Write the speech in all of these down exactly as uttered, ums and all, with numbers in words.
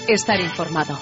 estar informado.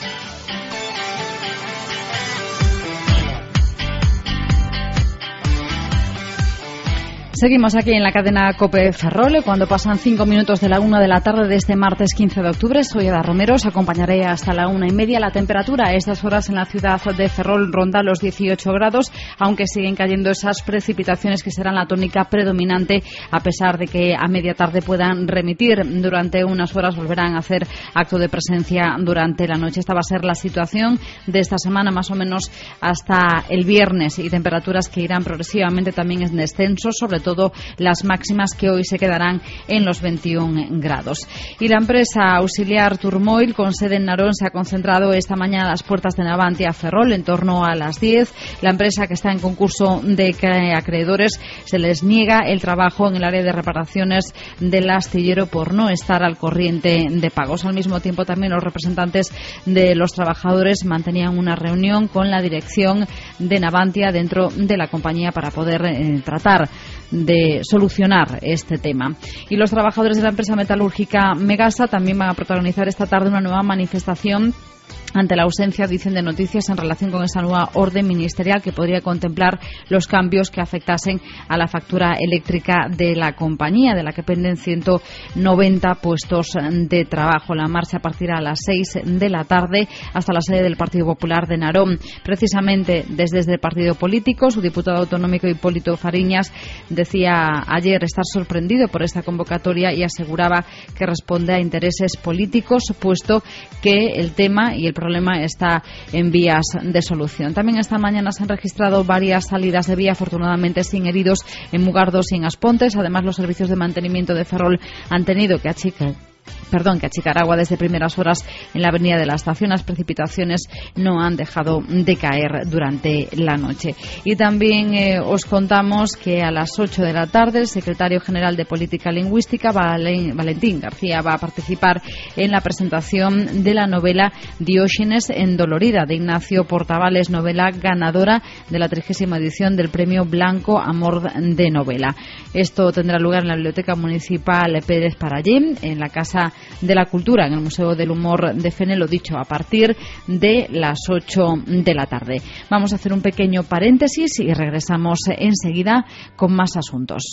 Seguimos aquí en la cadena COPE Ferrol, cuando pasan cinco minutos de la una de la tarde de este martes quince de octubre. Soy Ada Romero, os acompañaré hasta la una y media. La temperatura a estas horas en la ciudad de Ferrol ronda los dieciocho grados, aunque siguen cayendo esas precipitaciones que serán la tónica predominante, a pesar de que a media tarde puedan remitir. Durante unas horas volverán a hacer acto de presencia durante la noche. Esta va a ser la situación de esta semana, más o menos hasta el viernes, y temperaturas que irán progresivamente también en descenso, sobre todo todo las máximas, que hoy se quedarán en los veintiún grados. Y la empresa auxiliar Turmoil, con sede en Narón, se ha concentrado esta mañana a las puertas de Navantia Ferrol en torno a las diez. La empresa, que está en concurso de acreedores, se les niega el trabajo en el área de reparaciones del astillero por no estar al corriente de pagos. Al mismo tiempo, también los representantes de los trabajadores mantenían una reunión con la dirección de Navantia dentro de la compañía para poder eh, tratar de solucionar este tema. Y los trabajadores de la empresa metalúrgica Megasa también van a protagonizar esta tarde una nueva manifestación ante la ausencia, dicen, de noticias en relación con esa nueva orden ministerial que podría contemplar los cambios que afectasen a la factura eléctrica de la compañía, de la que penden ciento noventa puestos de trabajo. La marcha partirá a las seis de la tarde hasta la sede del Partido Popular de Narón. Precisamente desde el partido político, su diputado autonómico Hipólito Fariñas decía ayer estar sorprendido por esta convocatoria y aseguraba que responde a intereses políticos, puesto que el tema y el problema está en vías de solución. También esta mañana se han registrado varias salidas de vía, afortunadamente sin heridos, en Mugardos y en Aspontes. Además, los servicios de mantenimiento de Ferrol han tenido que achicar Perdón, que achicar agua desde primeras horas en la avenida de la Estación. Las precipitaciones no han dejado de caer durante la noche. Y también eh, os contamos que a las ocho de la tarde el secretario general de Política Lingüística, Valentín García, va a participar en la presentación de la novela Diógenes Endolorida, de Ignacio Portavales, novela ganadora de la trigésima edición del Premio Blanco Amor de Novela. Esto tendrá lugar en la Biblioteca Municipal Pérez Parallé, en la Casa de la Cultura, en el Museo del Humor de Fene, lo dicho, a partir de las ocho de la tarde. Vamos a hacer un pequeño paréntesis y regresamos enseguida con más asuntos.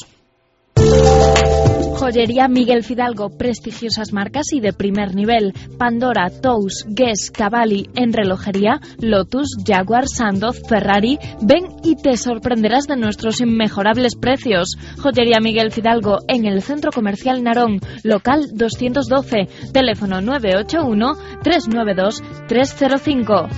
Joyería Miguel Fidalgo, prestigiosas marcas y de primer nivel. Pandora, Tous, Guess, Cavalli. En relojería, Lotus, Jaguar, Sandoz, Ferrari. Ven y te sorprenderás de nuestros inmejorables precios. Joyería Miguel Fidalgo, en el Centro Comercial Narón, local doscientos doce, teléfono nueve ocho uno, tres nueve dos, tres cero cinco.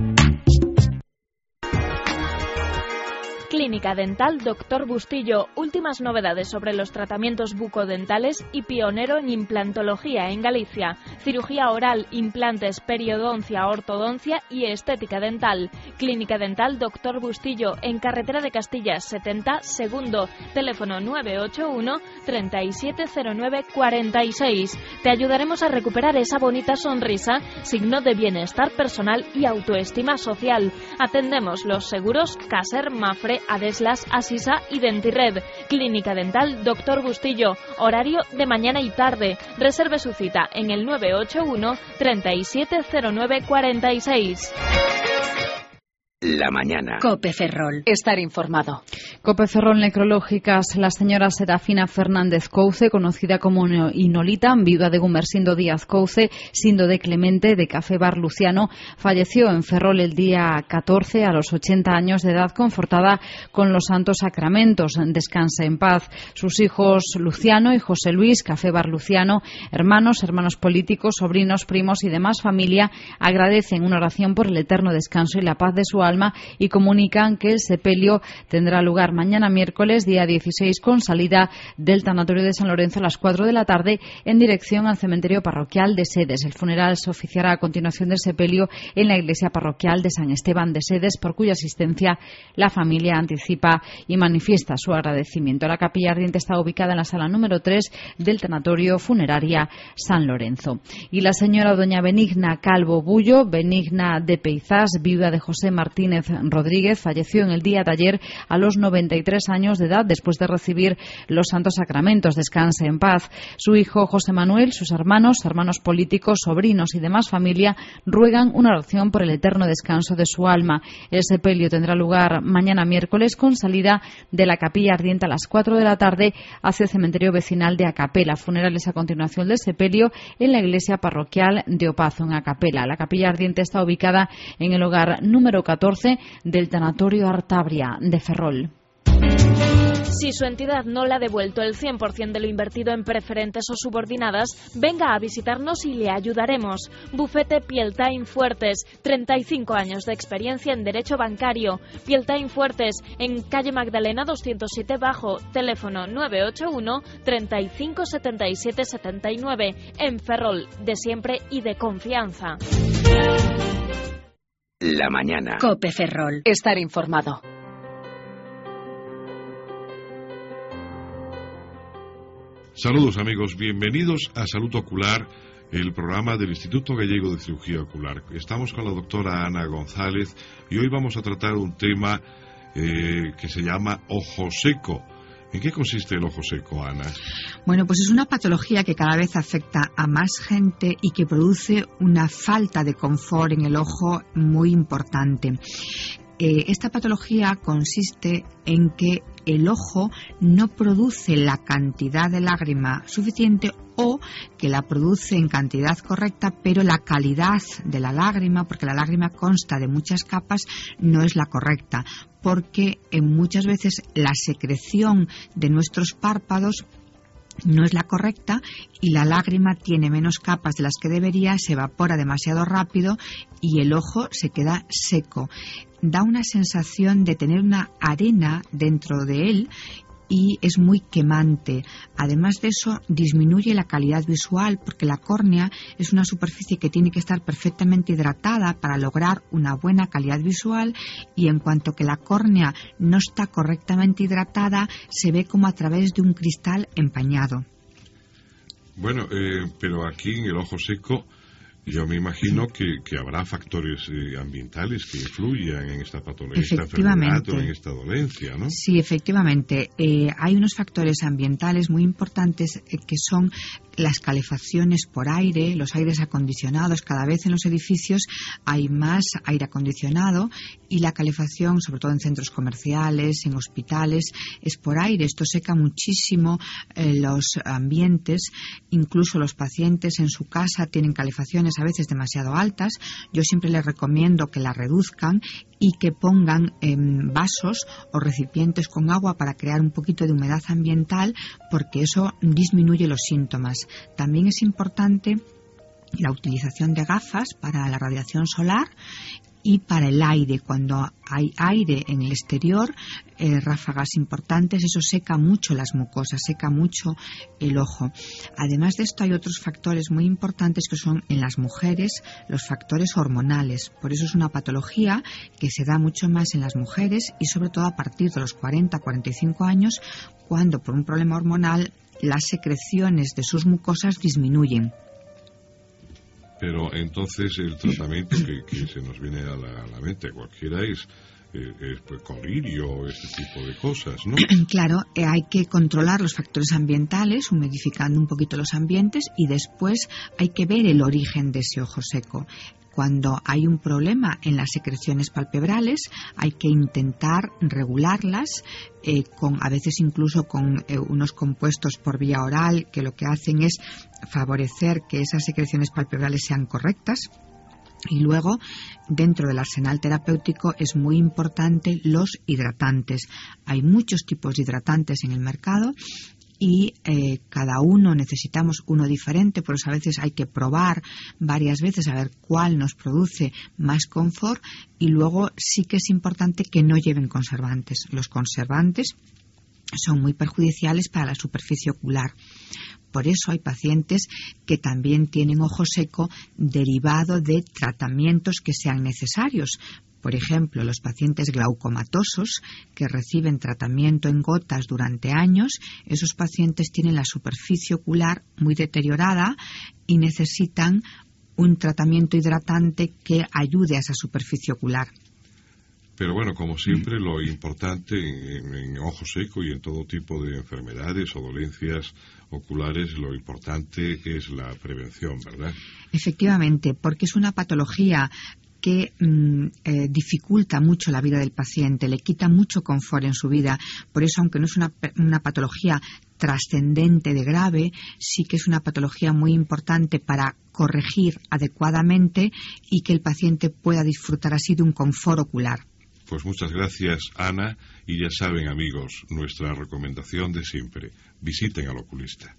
Clínica Dental Doctor Bustillo. Últimas novedades sobre los tratamientos bucodentales y pionero en implantología en Galicia. Cirugía oral, implantes, periodoncia, ortodoncia y estética dental. Clínica Dental Doctor Bustillo, en Carretera de Castillas setenta, segundo. Teléfono nueve ocho uno, tres siete cero nueve, cuatro seis. Te ayudaremos a recuperar esa bonita sonrisa, signo de bienestar personal y autoestima social. Atendemos los seguros Caser, Mafre, Adeslas, Asisa y Dentirred. Clínica Dental Doctor Bustillo. Horario de mañana y tarde. Reserve su cita en el nueve ocho uno, tres siete cero nueve, cuatro seis. La mañana. COPE Ferrol. Estar informado. COPE Ferrol Necrológicas. La señora Serafina Fernández Couce, conocida como Inolita, viuda de Gumersindo Díaz Couce, sindo de Clemente, de Café Bar Luciano, falleció en Ferrol el día catorce a los ochenta años de edad, confortada con los santos sacramentos. Descanse en paz. Sus hijos Luciano y José Luis, Café Bar Luciano, hermanos, hermanos políticos, sobrinos, primos y demás familia, agradecen una oración por el eterno descanso y la paz de su alma y comunican que el sepelio tendrá lugar mañana miércoles, día dieciséis, con salida del tanatorio de San Lorenzo a las cuatro de la tarde en dirección al cementerio parroquial de Sedes. El funeral se oficiará a continuación del sepelio en la iglesia parroquial de San Esteban de Sedes, por cuya asistencia la familia anticipa y manifiesta su agradecimiento. La capilla ardiente está ubicada en la sala número tres del tanatorio funeraria San Lorenzo. Y la señora doña Benigna Calvo Bullo, Benigna de Peizás, viuda de José Martín Martínez Rodríguez falleció en el día de ayer a los noventa y tres años de edad después de recibir los santos sacramentos. Descanse en paz. Su hijo José Manuel, sus hermanos, hermanos políticos, sobrinos y demás familia ruegan una oración por el eterno descanso de su alma. El sepelio tendrá lugar mañana miércoles con salida de la capilla ardiente a las cuatro de la tarde hacia el cementerio vecinal de Acapela. Funerales a continuación del sepelio en la iglesia parroquial de Opazo, en Acapela. La capilla ardiente está ubicada en el hogar número catorce del tanatorio Artabria de Ferrol. Si su entidad no le ha devuelto el cien por ciento de lo invertido en preferentes o subordinadas, venga a visitarnos y le ayudaremos. Bufete Pieltain Fuertes, treinta y cinco años de experiencia en derecho bancario. Pieltain Fuertes, en calle Magdalena doscientos siete Bajo, teléfono nueve ocho uno, treinta y cinco, setenta y siete, setenta y nueve, en Ferrol, de siempre y de confianza. La mañana. COPE Ferrol. Estar informado. Saludos amigos, bienvenidos a Salud Ocular, el programa del Instituto Gallego de Cirugía Ocular. Estamos con la doctora Ana González y hoy vamos a tratar un tema eh, que se llama ojo seco. ¿En qué consiste el ojo seco, Ana? Bueno, pues es una patología que cada vez afecta a más gente y que produce una falta de confort en el ojo muy importante. Eh, esta patología consiste en que el ojo no produce la cantidad de lágrima suficiente o que la produce en cantidad correcta, pero la calidad de la lágrima, porque la lágrima consta de muchas capas, no es la correcta, porque eh, muchas veces la secreción de nuestros párpados no es la correcta y la lágrima tiene menos capas de las que debería, se evapora demasiado rápido y el ojo se queda seco. Da una sensación de tener una arena dentro de él y es muy quemante. Además de eso, disminuye la calidad visual porque la córnea es una superficie que tiene que estar perfectamente hidratada para lograr una buena calidad visual, y en cuanto que la córnea no está correctamente hidratada, se ve como a través de un cristal empañado. Bueno, eh, pero aquí en el ojo seco yo me imagino que, que habrá factores eh, ambientales que influyan en esta patología, esta enfermedad o en esta dolencia, ¿no? Sí, efectivamente. Eh, hay unos factores ambientales muy importantes eh, que son las calefacciones por aire, los aires acondicionados. Cada vez en los edificios hay más aire acondicionado y la calefacción, sobre todo en centros comerciales, en hospitales, es por aire. Esto seca muchísimo eh, los ambientes. Incluso los pacientes en su casa tienen calefacciones a veces demasiado altas. Yo siempre les recomiendo que la reduzcan y que pongan eh, vasos o recipientes con agua para crear un poquito de humedad ambiental, porque eso disminuye los síntomas. También es importante la utilización de gafas para la radiación solar y para el aire. Cuando hay aire en el exterior, eh, ráfagas importantes, eso seca mucho las mucosas, seca mucho el ojo. Además de esto, hay otros factores muy importantes que son en las mujeres los factores hormonales. Por eso es una patología que se da mucho más en las mujeres y sobre todo a partir de los cuarenta a cuarenta y cinco años, cuando por un problema hormonal las secreciones de sus mucosas disminuyen. Pero entonces el tratamiento que, que se nos viene a la, a la mente cualquiera es, eh, es pues, colirio, este tipo de cosas, ¿no? Claro, eh, hay que controlar los factores ambientales, humidificando un poquito los ambientes, y después hay que ver el origen de ese ojo seco. Cuando hay un problema en las secreciones palpebrales, hay que intentar regularlas, eh, con, a veces incluso con eh, unos compuestos por vía oral, que lo que hacen es favorecer que esas secreciones palpebrales sean correctas. Y luego, dentro del arsenal terapéutico, es muy importante los hidratantes. Hay muchos tipos de hidratantes en el mercado y eh, cada uno necesitamos uno diferente, por eso a veces hay que probar varias veces a ver cuál nos produce más confort, y luego sí que es importante que no lleven conservantes. Los conservantes son muy perjudiciales para la superficie ocular. Por eso hay pacientes que también tienen ojo seco derivado de tratamientos que sean necesarios. Por ejemplo, los pacientes glaucomatosos que reciben tratamiento en gotas durante años, esos pacientes tienen la superficie ocular muy deteriorada y necesitan un tratamiento hidratante que ayude a esa superficie ocular. Pero bueno, como siempre, lo importante en, en ojo seco y en todo tipo de enfermedades o dolencias oculares, lo importante es la prevención, ¿verdad? Efectivamente, porque es una patología que mm, eh, dificulta mucho la vida del paciente, le quita mucho confort en su vida. Por eso, aunque no es una, una patología trascendente de grave, sí que es una patología muy importante para corregir adecuadamente y que el paciente pueda disfrutar así de un confort ocular. Pues muchas gracias, Ana, y ya saben, amigos, nuestra recomendación de siempre: visiten al oculista.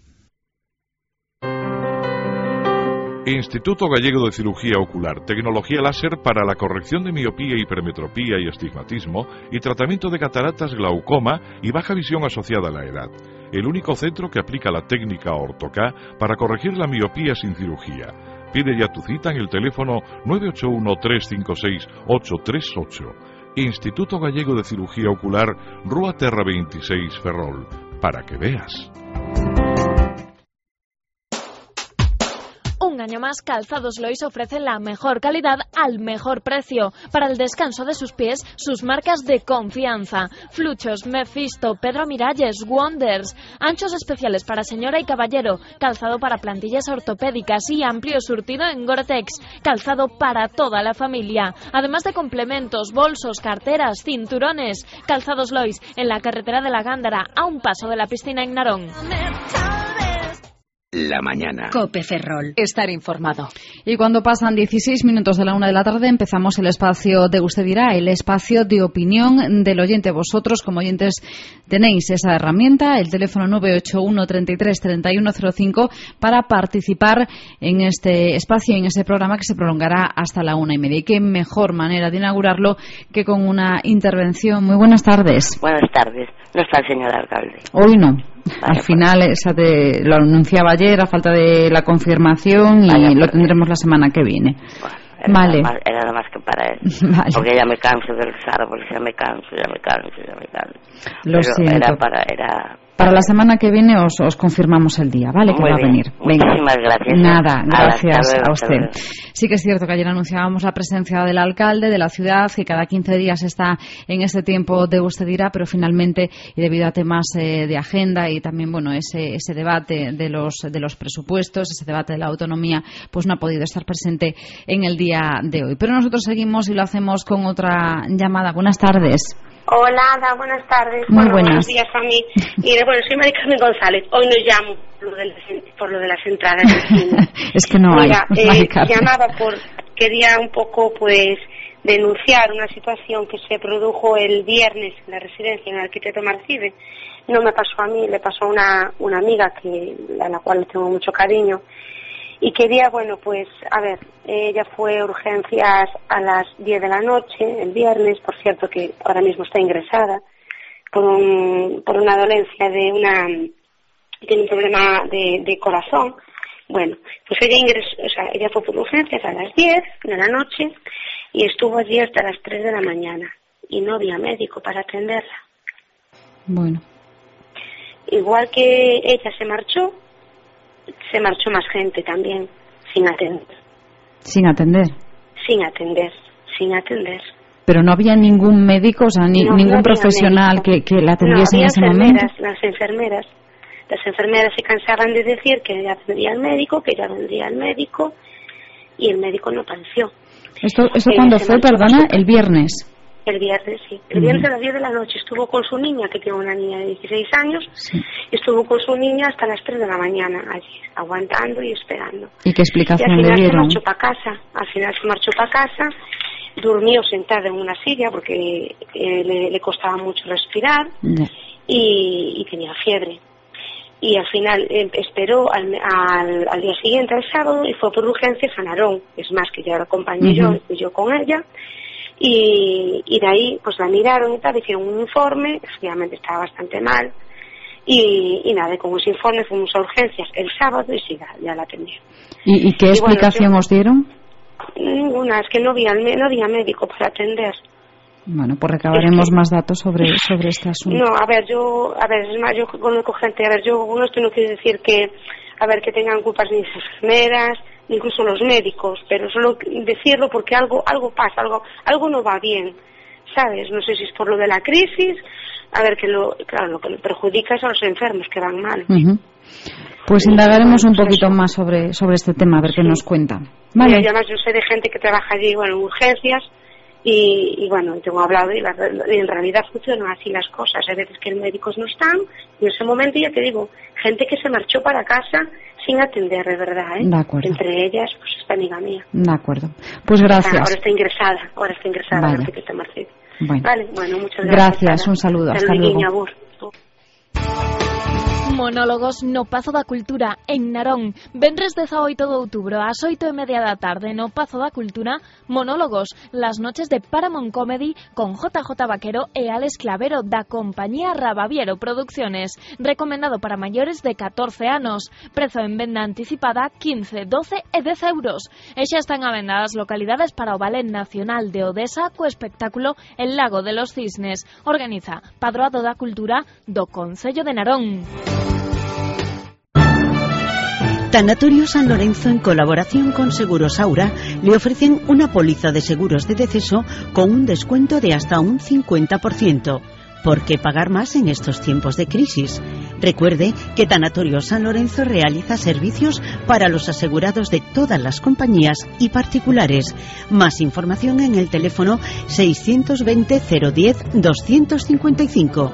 Instituto Gallego de Cirugía Ocular, tecnología láser para la corrección de miopía, hipermetropía y astigmatismo y tratamiento de cataratas, glaucoma y baja visión asociada a la edad. El único centro que aplica la técnica Orto-K para corregir la miopía sin cirugía. Pide ya tu cita en el teléfono nueve ocho uno, tres cinco seis, ocho tres ocho. Instituto Gallego de Cirugía Ocular, Rúa Terra veintiséis, Ferrol, para que veas. Un año más, Calzados Lois ofrece la mejor calidad al mejor precio. Para el descanso de sus pies, sus marcas de confianza: Fluchos, Mephisto, Pedro Miralles, Wonders. Anchos especiales para señora y caballero. Calzado para plantillas ortopédicas y amplio surtido en Gore-Tex. Calzado para toda la familia. Además de complementos, bolsos, carteras, cinturones. Calzados Lois, en la carretera de la Gándara, a un paso de la piscina en Narón. La mañana. COPE Ferrol. Estar informado. Y cuando pasan dieciséis minutos de la una de la tarde, empezamos el espacio de Usted Dirá, el espacio de opinión del oyente. Vosotros, como oyentes, tenéis esa herramienta, el teléfono nueve ocho uno, treinta y tres, treinta y uno cero cinco, para participar en este espacio, en este programa que se prolongará hasta la una y media. Y qué mejor manera de inaugurarlo que con una intervención. Muy buenas tardes. Buenas tardes. No está el señor alcalde. Hoy no. Vale, Al final esa de, lo anunciaba ayer a falta de la confirmación y Vaya, lo tendremos la semana que viene. Bueno, era Vale. Nada más, era nada más que para él. Vale. Porque ya me canso de los árboles, ya me canso, ya me canso, ya me canso. Lo Pero siento. era para... Era... Para la semana que viene os, os confirmamos el día, ¿vale? Que Muy va a bien. venir. Venga. Muchísimas gracias. Nada, gracias Hasta luego, a hasta usted. luego. Sí que es cierto que ayer anunciábamos la presencia del alcalde de la ciudad, que cada quince días está en este tiempo de Usted Dirá, pero finalmente, y debido a temas eh, de agenda y también, bueno, ese, ese debate de los, de los presupuestos, ese debate de la autonomía, pues no ha podido estar presente en el día de hoy. Pero nosotros seguimos y lo hacemos con otra llamada. Buenas tardes. Hola, Ada, buenas tardes. Muy bueno, buenas. Buenos días a mí. Mire, bueno, soy María Carmen González. Hoy no llamo por lo de las, por lo de las entradas del cine. Es que no Mira, hay. eh, llamaba por... Quería un poco, pues, denunciar una situación que se produjo el viernes en la residencia en el Arquitecto Marcibe. No me pasó a mí, le pasó a una, una amiga que, a la cual le tengo mucho cariño. Y quería, bueno, pues, a ver, ella fue a urgencias a las diez de la noche, el viernes, por cierto que ahora mismo está ingresada, por un, por una dolencia de una, tiene un problema de, de corazón. Bueno, pues ella ingresó, o sea, ella fue por urgencias a las diez de la noche y estuvo allí hasta las tres de la mañana y no había médico para atenderla. Bueno. Igual que ella se marchó, se marchó más gente también, sin atender. Sin atender. Sin atender, sin atender. Pero no había ningún médico, o sea, ni, no, ningún no profesional que, que la atendiese no, en ese enfermeras, momento. Las enfermeras, las enfermeras se cansaban de decir que ya vendría el médico, que ya vendría el médico, y el médico no apareció. ¿Esto, esto Eh, cuándo se fue, marchó perdona? súper- El viernes. El viernes, sí. El Ujú. viernes a las diez de la noche estuvo con su niña, que tiene una niña de dieciséis años, Sí. estuvo con su niña hasta las tres de la mañana allí, aguantando y esperando. ¿Y qué Y explicación al le final se dieron? marchó para casa, al final se marchó para casa, durmió sentada en una silla porque eh, le, le costaba mucho respirar Ya. y, y tenía fiebre. Y al final eh, esperó al, al, al día siguiente, al sábado, y fue por urgencias a Narón. Es más, que ya la acompañé yo, Ujú. fui yo con ella. Y, y de ahí pues la miraron y tal, hicieron un informe, efectivamente estaba bastante mal. Y, y nada, y con ese informe fuimos a urgencias el sábado y sí, ya, ya la atendí. ¿Y, y qué Y bueno, explicación yo- os dieron? Ninguna, es que no había, no había médico para atender. Bueno, pues recabaremos Es que- más datos sobre, sobre este asunto. No, a ver, yo, a ver, es más, yo conozco gente, a ver, yo con esto no quiero decir que, a ver, que tengan culpas ni las enfermeras, ni incluso los médicos, pero solo decirlo porque algo, algo pasa, algo, algo no va bien. ¿sabes? No sé si es por lo de la crisis, a ver, que lo, claro, lo que le perjudica es a los enfermos que van mal. Uh-huh. Pues indagaremos un poquito más sobre, sobre este tema, a ver sí. qué nos cuenta. Vale. Y además yo sé de gente que trabaja allí, bueno, en urgencias, y, y bueno, tengo hablado y, la, y en realidad funcionan así las cosas. Hay veces que los médicos no están, y en ese momento ya te digo, gente que se marchó para casa sin atender, de verdad, ¿eh? De acuerdo. Entre ellas, pues esta amiga mía. De acuerdo. Pues gracias. Ah, ahora está ingresada, ahora está ingresada. Vale. Ahora que está Marcelo. Bueno. Vale, bueno, muchas gracias. Gracias, un saludo, hasta luego. Niña, Monólogos no Pazo da Cultura en Narón. Vendres dezaoito de outubro ás oito e media da tarde no Pazo da Cultura, Monólogos, las noches de Paramount Comedy con J J Vaquero e Alex Clavero da compañía Rabaviero Producciones. Recomendado para maiores de catorce anos. Prezo en venda anticipada quince, doce e dez euros. E xa están a venda as localidades para o Ballet Nacional de Odesa co espectáculo El Lago de los Cisnes. Organiza Padroado da Cultura do Concello de Narón. Tanatorio San Lorenzo, en colaboración con Seguros Aura, le ofrecen una póliza de seguros de deceso con un descuento de hasta un cincuenta por ciento. ¿Por qué pagar más en estos tiempos de crisis? Recuerde que Tanatorio San Lorenzo realiza servicios para los asegurados de todas las compañías y particulares. Más información en el teléfono seiscientos veinte, cero diez, doscientos cincuenta y cinco.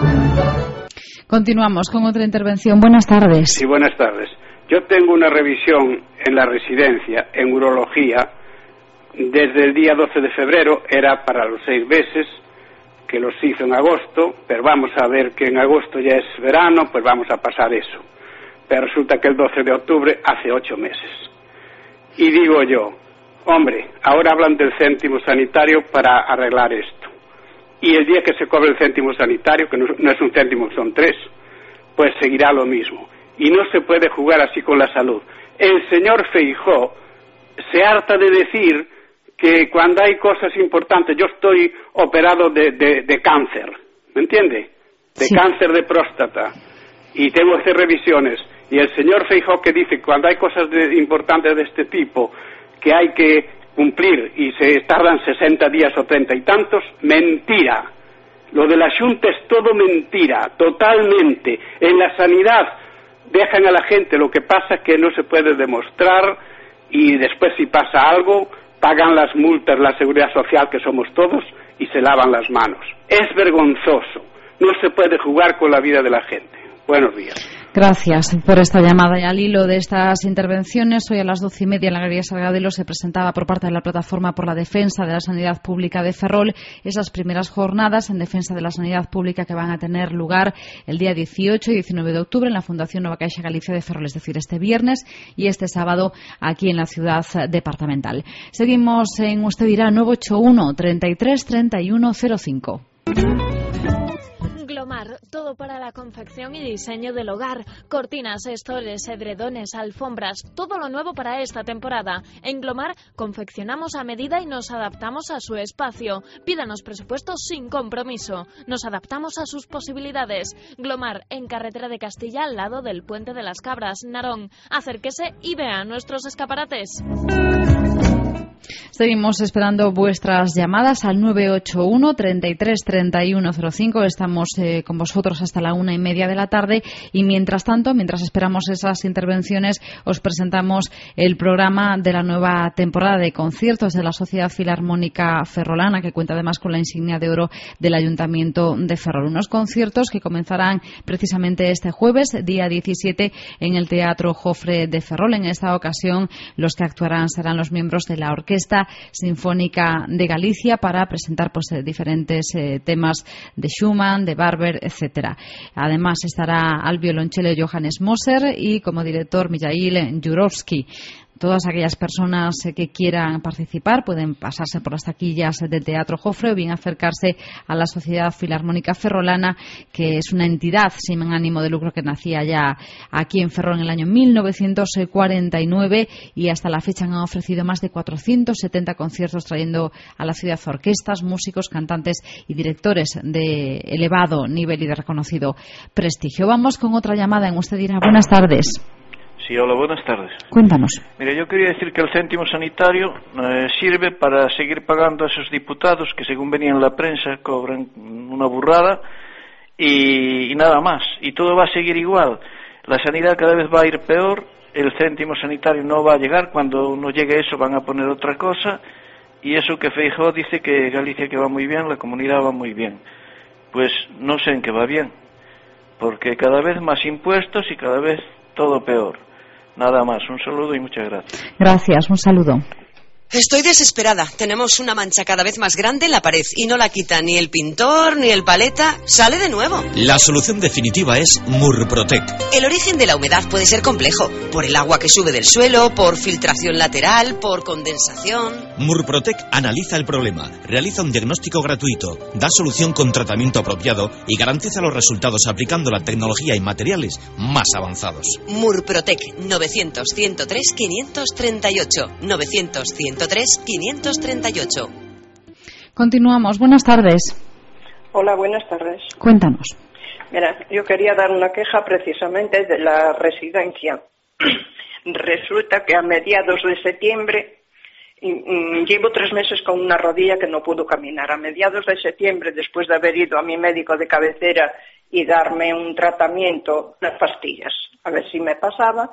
Continuamos con otra intervención. Buenas tardes. Sí, buenas tardes. Yo tengo una revisión en la residencia, en urología, desde el día doce de febrero, era para los seis meses, que los hizo en agosto, pero vamos a ver que en agosto ya es verano, pues vamos a pasar eso. Pero resulta que el doce de octubre hace ocho meses. Y digo yo, hombre, ahora hablan del céntimo sanitario para arreglar esto. Y el día que se cobre el céntimo sanitario, que no, no es un céntimo, son tres, pues seguirá lo mismo. Y no se puede jugar así con la salud. El señor Feijóo se harta de decir que cuando hay cosas importantes, yo estoy operado de, de, de cáncer, ¿me entiende? De sí. cáncer de próstata, y tengo que hacer revisiones. Y el señor Feijóo que dice que cuando hay cosas de, importantes de este tipo, que hay que cumplir y se tardan sesenta días o treinta y tantos, mentira. Lo de la Xunta es todo mentira, totalmente. En la sanidad dejan a la gente, lo que pasa es que no se puede demostrar, y después si pasa algo, pagan las multas la Seguridad Social, que somos todos, y se lavan las manos. Es vergonzoso. No se puede jugar con la vida de la gente. Buenos días. Gracias por esta llamada. Y al hilo de estas intervenciones, hoy a las doce y media en la Galería Salgadelo se presentaba por parte de la Plataforma por la Defensa de la Sanidad Pública de Ferrol esas primeras jornadas en defensa de la sanidad pública que van a tener lugar el día dieciocho y diecinueve de octubre en la Fundación Nova Caixa Galicia de Ferrol, es decir, este viernes y este sábado aquí en la ciudad departamental. Seguimos en Usted Dirá, nueve ocho uno, treinta y tres, treinta y uno cero cinco. Glomar, todo para la confección y diseño del hogar. Cortinas, estores, edredones, alfombras, todo lo nuevo para esta temporada. En Glomar confeccionamos a medida y nos adaptamos a su espacio. Pídanos presupuestos sin compromiso. Nos adaptamos a sus posibilidades. Glomar, en Carretera de Castilla, al lado del Puente de las Cabras, Narón. Acérquese y vea nuestros escaparates. Seguimos esperando vuestras llamadas al nueve ocho uno, treinta y tres, treinta y uno cero cinco. Estamos eh, con vosotros hasta la una y media de la tarde y mientras tanto, mientras esperamos esas intervenciones, os presentamos el programa de la nueva temporada de conciertos de la Sociedad Filarmónica Ferrolana, que cuenta además con la insignia de oro del Ayuntamiento de Ferrol. Unos conciertos que comenzarán precisamente este jueves, día diecisiete, en el Teatro Jofre de Ferrol. En esta ocasión, los que actuarán serán los miembros de la Orquesta Sinfónica de Galicia para presentar pues diferentes eh, temas de Schumann, de Barber, etcétera. Además estará al violonchelo Johannes Moser y como director Mijail Jurovsky. Todas aquellas personas que quieran participar pueden pasarse por las taquillas del Teatro Jofre o bien acercarse a la Sociedad Filarmónica Ferrolana, que es una entidad sin ánimo de lucro que nacía ya aquí en Ferrol en el año mil novecientos cuarenta y nueve y hasta la fecha han ofrecido más de cuatrocientos setenta conciertos trayendo a la ciudad orquestas, músicos, cantantes y directores de elevado nivel y de reconocido prestigio. Vamos con otra llamada en Usted Dirá. Buenas tardes. Sí, hola, buenas tardes. Cuéntanos. Mira, yo quería decir que el céntimo sanitario eh, sirve para seguir pagando a esos diputados que, según venía en la prensa, cobran una burrada y, y nada más. Y todo va a seguir igual. La sanidad cada vez va a ir peor, el céntimo sanitario no va a llegar. Cuando no llegue eso van a poner otra cosa. Y eso que Feijóo dice que Galicia que va muy bien, la comunidad va muy bien. Pues no sé en qué va bien. Porque cada vez más impuestos y cada vez todo peor. Nada más, un saludo y muchas gracias. Gracias, un saludo. Estoy desesperada. Tenemos una mancha cada vez más grande en la pared y no la quita ni el pintor ni el paleta. Sale de nuevo. La solución definitiva es Murprotec. El origen de la humedad puede ser complejo. Por el agua que sube del suelo, por filtración lateral, por condensación. Murprotec analiza el problema, realiza un diagnóstico gratuito, da solución con tratamiento apropiado y garantiza los resultados aplicando la tecnología y materiales más avanzados. Murprotec novecientos ciento tres quinientos treinta y ocho novecientos ciento tres quinientos treinta y ocho. Continuamos. Buenas tardes. Hola, buenas tardes. Cuéntanos. Mira, yo quería dar una queja precisamente de la residencia. Resulta que a mediados de septiembre mm, llevo tres meses con una rodilla que no puedo caminar. A mediados de septiembre, después de haber ido a mi médico de cabecera y darme un tratamiento, unas pastillas, a ver si me pasaba,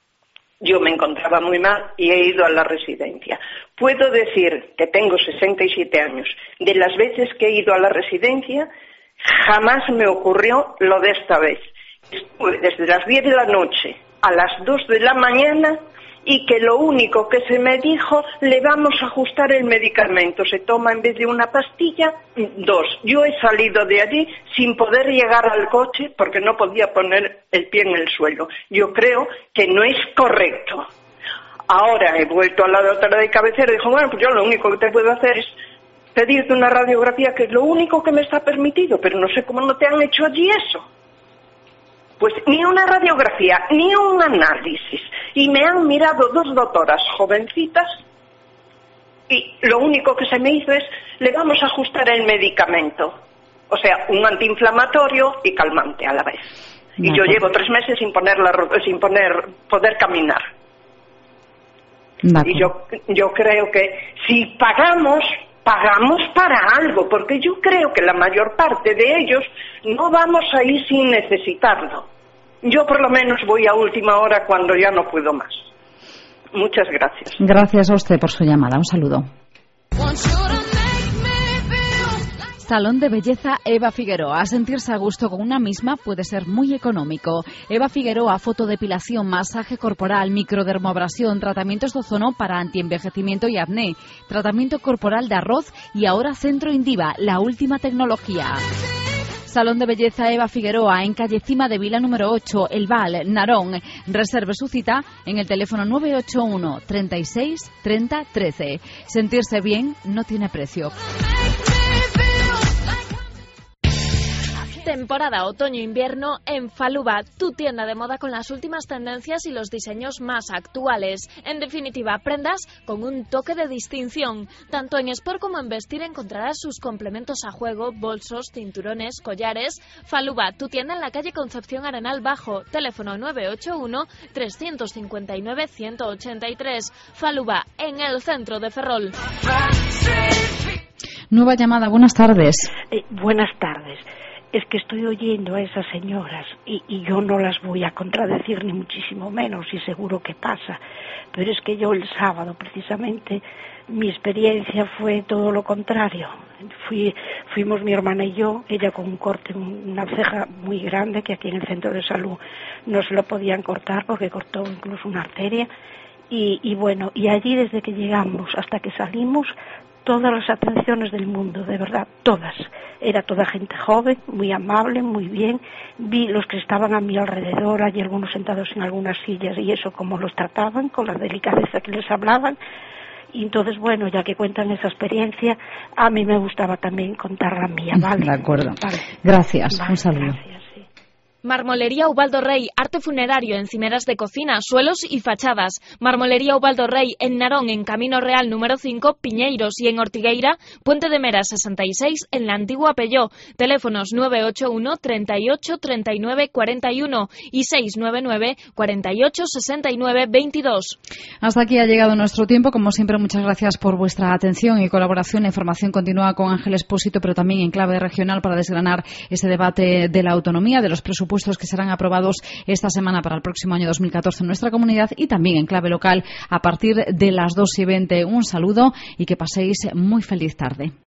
yo me encontraba muy mal y he ido a la residencia. Puedo decir que tengo sesenta y siete años. De las veces que he ido a la residencia, jamás me ocurrió lo de esta vez. Estuve desde las diez de la noche a las dos de la mañana y que lo único que se me dijo, le vamos a ajustar el medicamento. Se toma en vez de una pastilla, dos. Yo he salido de allí sin poder llegar al coche porque no podía poner el pie en el suelo. Yo creo que no es correcto. Ahora he vuelto a la doctora de cabecera y dijo, bueno, pues yo lo único que te puedo hacer es pedirte una radiografía, que es lo único que me está permitido, pero no sé cómo no te han hecho allí eso. Pues ni una radiografía, ni un análisis. Y me han mirado dos doctoras jovencitas y lo único que se me hizo es, le vamos a ajustar el medicamento. O sea, un antiinflamatorio y calmante a la vez. Y yo llevo tres meses sin poner, la, sin poner poder caminar. Y yo, yo creo que si pagamos, pagamos para algo, porque yo creo que la mayor parte de ellos no vamos a ir sin necesitarlo. Yo por lo menos voy a última hora cuando ya no puedo más. Muchas gracias. Gracias a usted por su llamada. Un saludo. Salón de belleza Eva Figueroa. Sentirse a gusto con una misma puede ser muy económico. Eva Figueroa, fotodepilación, masaje corporal, microdermoabrasión, tratamientos de ozono para antienvejecimiento y acné, tratamiento corporal de arroz y ahora Centro Indiva, la última tecnología. Salón de belleza Eva Figueroa, en calle Cima de Vila número ocho, El Val, Narón. Reserve su cita en el teléfono nueve ocho uno, treinta y seis, treinta, trece. Sentirse bien no tiene precio. Temporada otoño-invierno en Faluba, tu tienda de moda con las últimas tendencias y los diseños más actuales. En definitiva, prendas con un toque de distinción. Tanto en sport como en vestir encontrarás sus complementos a juego, bolsos, cinturones, collares. Faluba, tu tienda en la calle Concepción Arenal Bajo. Teléfono nueve ocho uno, tres cinco nueve, uno ocho tres. Faluba, en el centro de Ferrol. Nueva llamada, buenas tardes. Eh, buenas tardes. Es que estoy oyendo a esas señoras y, y yo no las voy a contradecir ni muchísimo menos y seguro que pasa, pero es que yo el sábado precisamente mi experiencia fue todo lo contrario. Fui, fuimos mi hermana y yo, ella con un corte, una ceja muy grande que aquí en el centro de salud no se lo podían cortar porque cortó incluso una arteria y, y bueno, y allí desde que llegamos hasta que salimos todas las atenciones del mundo, de verdad, todas. Era toda gente joven, muy amable, muy bien. Vi los que estaban a mi alrededor, allí algunos sentados en algunas sillas y eso, cómo los trataban, con la delicadeza que les hablaban. Y entonces, bueno, ya que cuentan esa experiencia, a mí me gustaba también contar la mía, ¿vale? De acuerdo. Vale. Gracias, Vale, un saludo. Gracias, sí. Marmolería Ubaldo Rey, arte funerario, encimeras de cocina, suelos y fachadas. Marmolería Ubaldo Rey, en Narón, en Camino Real número cinco, Piñeiros, y en Ortigueira, Puente de Mera sesenta y seis, en la antigua Pelló. Teléfonos nueve ocho uno, treinta y ocho, treinta y nueve, cuarenta y uno y seis nueve nueve, cuarenta y ocho, sesenta y nueve, veintidós. Hasta aquí ha llegado nuestro tiempo. Como siempre, muchas gracias por vuestra atención y colaboración. La información continúa con Ángel Expósito, pero también en clave regional para desgranar este debate de la autonomía, de los presupuestos que serán aprobados esta semana para el próximo año dos mil catorce en nuestra comunidad, y también en clave local a partir de las dos y veinte. Un saludo y que paséis muy feliz tarde.